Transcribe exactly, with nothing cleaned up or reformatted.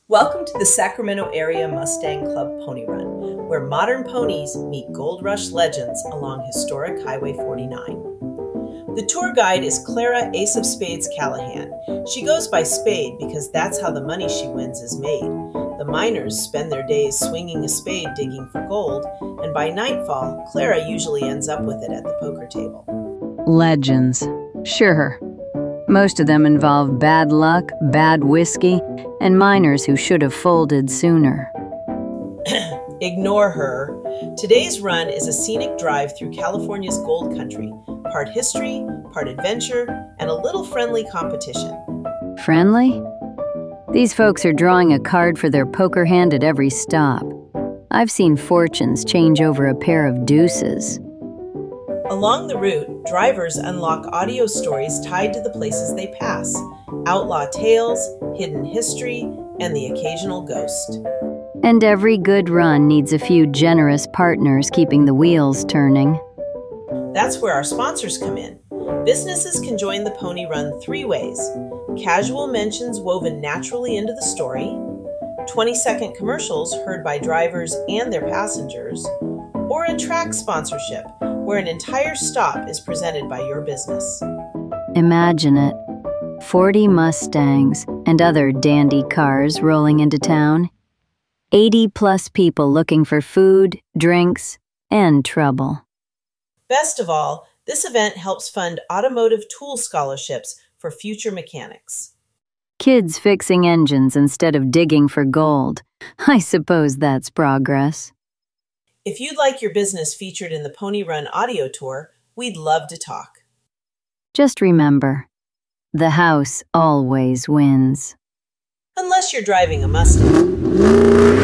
Welcome to the Sacramento Area Mustang Club Pony Run, where modern ponies meet Gold Rush legends along historic Highway forty-nine. The tour guide is Clara Ace of Spades Callahan. She goes by Spade because that's how the money she wins is made. The miners spend their days swinging a spade digging for gold, and by nightfall, Clara usually ends up with it at the poker table. Legends. Sure. Most of them involve bad luck, bad whiskey, and miners who should have folded sooner. Ignore her. Today's run is a scenic drive through California's gold country, part history, part adventure, and a little friendly competition. Friendly? These folks are drawing a card for their poker hand at every stop. I've seen fortunes change over a pair of deuces. Along the route, drivers unlock audio stories tied to the places they pass, outlaw tales, hidden history, and the occasional ghost. And every good run needs a few generous partners keeping the wheels turning. That's where our sponsors come in. Businesses can join the Pony Run three ways: casual mentions woven naturally into the story, twenty-second commercials heard by drivers and their passengers, or a track sponsorship where an entire stop is presented by your business. Imagine it. forty Mustangs and other dandy cars rolling into town. eighty plus people looking for food, drinks, and trouble. Best of all, this event helps fund automotive tool scholarships for future mechanics. Kids fixing engines instead of digging for gold. I suppose that's progress. If you'd like your business featured in the Pony Run audio tour, we'd love to talk. Just remember, the house always wins. Unless you're driving a Mustang.